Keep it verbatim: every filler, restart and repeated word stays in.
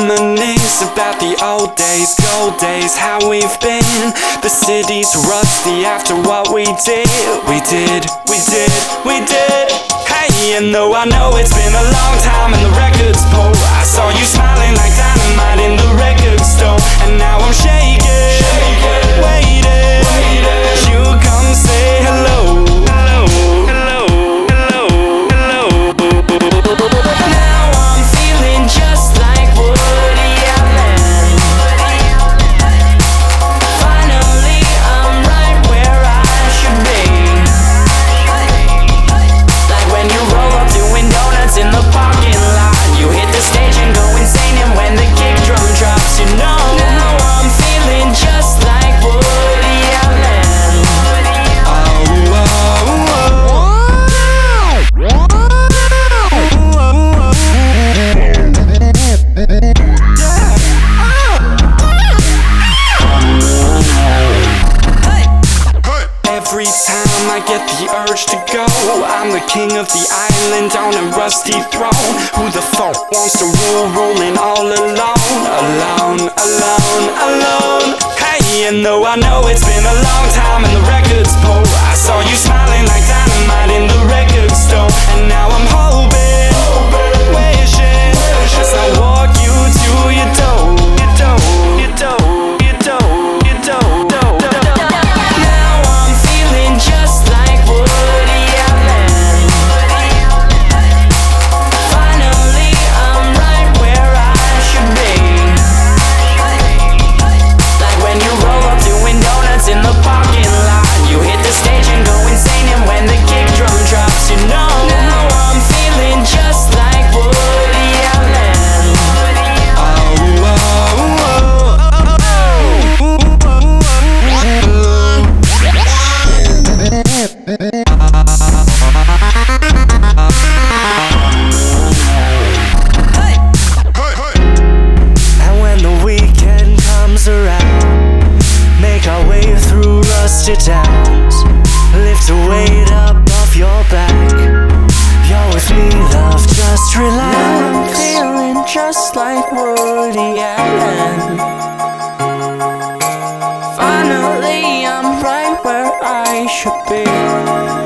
reminisce about the old days, gold days, how we've been. The city's rusty after what we did. We did, we did, we did. Hey, and though I know it's been a long time and the record's pull, I saw you smiling like dynamite in the record store. And now I'm shaking, shaking, waiting, waiting. You come say hello, hello, hello, hello, hello. Now I'm feeling just like Woody Allen. Finally, I'm right where I should be. Like when you roll up doing donuts in the parking lot. You hit the stage and go insane, and when the kick drum drops, you know. Now I'm feeling just like Woody Allen. Oh, oh, oh. Every time I get the urge to go, I'm the king of the island on a rusty throne. Who the fuck wants to rule, ruling all alone? Alone, alone, alone. Hey, and though I know it's been a long time and the record's pull, I saw you smiling like dynamite in the record store. And now I'm hoping, wishing, as I walk you to your door, your door, your door, your door, your door, door. Now I'm feeling just like Woody Allen. Finally, I'm right where I should be. Like when you roll up doing donuts in the parking lot. You hit the stage and go insane, and when the kick drum drops, you know. Now I'm feeling just like Woody Allen. Oh, oh, oh, And when the weekend comes around, make our way through rusty towns. Lift a weight up off your back. You're with me, love, just relax. Now I'm feeling just like Woody Allen. Finally, I'm right where I should be.